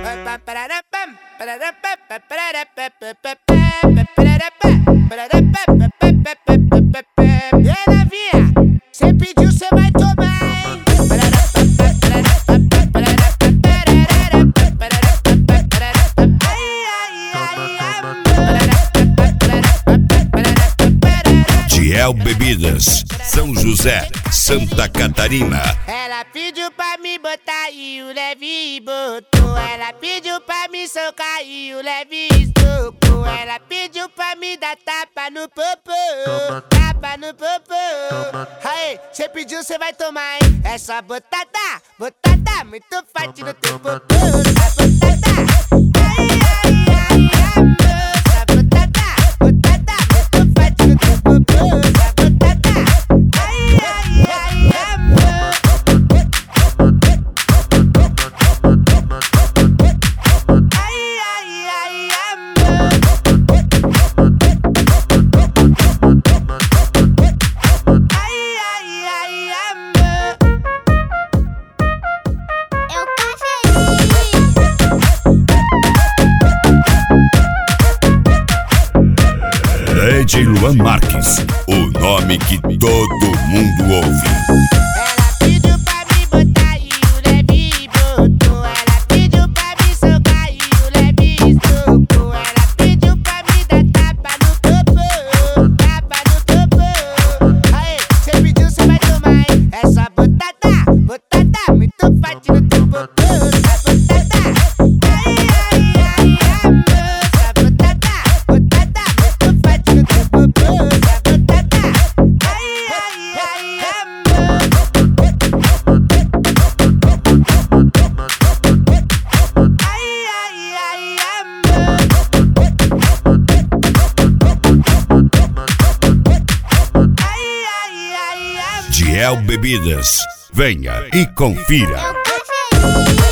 E novinha, cê pediu, cê vai tomar, hein? Diel Bebidas, São José, Santa Catarina. Ela pediu pra me botar e o leve botou. Ela pediu pra me socar e o leve socou. Ela pediu pra me dar tapa no popô, tapa no popô. Aê, cê pediu, cê vai tomar, hein? É só botada, botada, muito forte no teu popô. Só botada, ai, ai, ai, amor. Só botada, botada, muito forte no teu popô. Só botada, ai, ai, ai, amor. Ai, ai, ai, amor. Ai, ai, ai, amor. Eu tô feliz. DJ Luan Marques, o nome que todo mundo ouve. Ela pediu pra me botar e o leve botou. Ela pediu pra me socar e o leve socou. Ela pediu pra me dar tapa no popô, tapa no popô. Aê, cê pediu, cê vai tomar, hein? É só botada, botada, muito forte no teu popô. Só botada, ai, ai, ai, amor. Só botada, botada, muito forte no teu popô. Só botada, ai, ai, ai, amor. Ai, ai, ai, amor. Ai, ai, ai, amor. Diel Bebidas, venha e confira. Eu tô feliz.